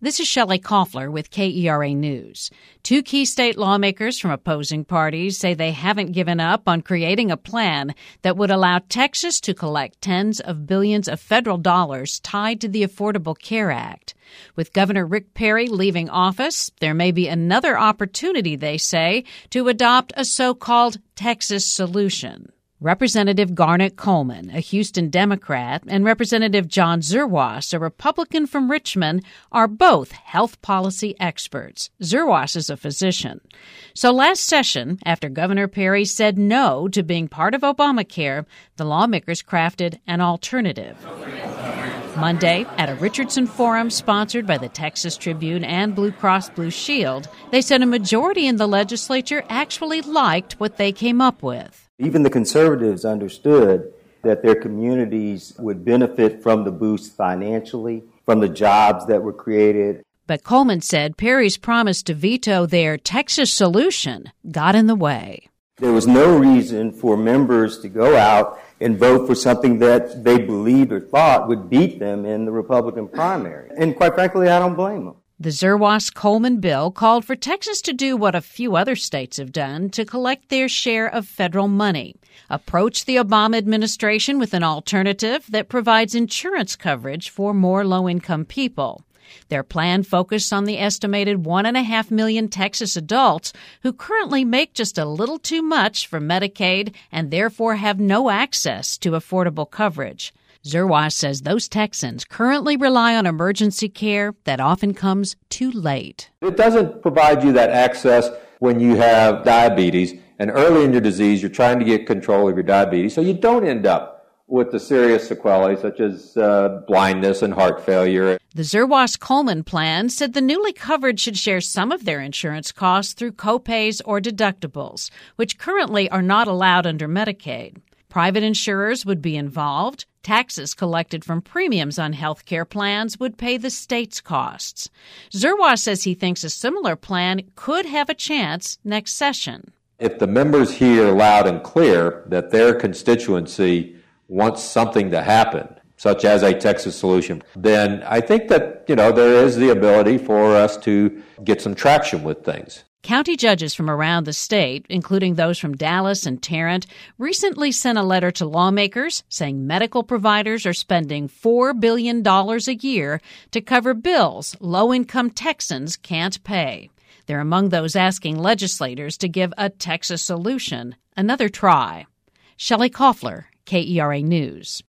This is Shelley Koffler with KERA News. Two key state lawmakers from opposing parties say they haven't given up on creating a plan that would allow Texas to collect tens of billions of federal dollars tied to the Affordable Care Act. With Governor Rick Perry leaving office, there may be another opportunity, they say, to adopt a so-called Texas solution. Representative Garnet Coleman, a Houston Democrat, and Representative John Zerwas, a Republican from Richmond, are both health policy experts. Zerwas is a physician. So last session, after Governor Perry said no to being part of Obamacare, the lawmakers crafted an alternative. Monday, at a Richardson Forum sponsored by the Texas Tribune and Blue Cross Blue Shield, they said a majority in the legislature actually liked what they came up with. Even the conservatives understood that their communities would benefit from the boost financially, from the jobs that were created. But Coleman said Perry's promise to veto their Texas solution got in the way. There was no reason for members to go out and vote for something that they believed or thought would beat them in the Republican primary. And quite frankly, I don't blame them. The Zerwas-Coleman bill called for Texas to do what a few other states have done to collect their share of federal money, approach the Obama administration with an alternative that provides insurance coverage for more low-income people. Their plan focused on the estimated 1.5 million Texas adults who currently make just a little too much for Medicaid and therefore have no access to affordable coverage. Zerwas says those Texans currently rely on emergency care that often comes too late. It doesn't provide you that access when you have diabetes, and early in your disease you're trying to get control of your diabetes so you don't end up with the serious sequelae such as blindness and heart failure. The Zerwas-Coleman plan said the newly covered should share some of their insurance costs through copays or deductibles, which currently are not allowed under Medicaid. Private insurers would be involved. Taxes collected from premiums on health care plans would pay the state's costs. Zerwas says he thinks a similar plan could have a chance next session. If the members hear loud and clear that their constituency wants something to happen, such as a Texas solution, then I think that, there is the ability for us to get some traction with things. County judges from around the state, including those from Dallas and Tarrant, recently sent a letter to lawmakers saying medical providers are spending $4 billion a year to cover bills low-income Texans can't pay. They're among those asking legislators to give a Texas solution another try. Shelley Koffler, KERA News.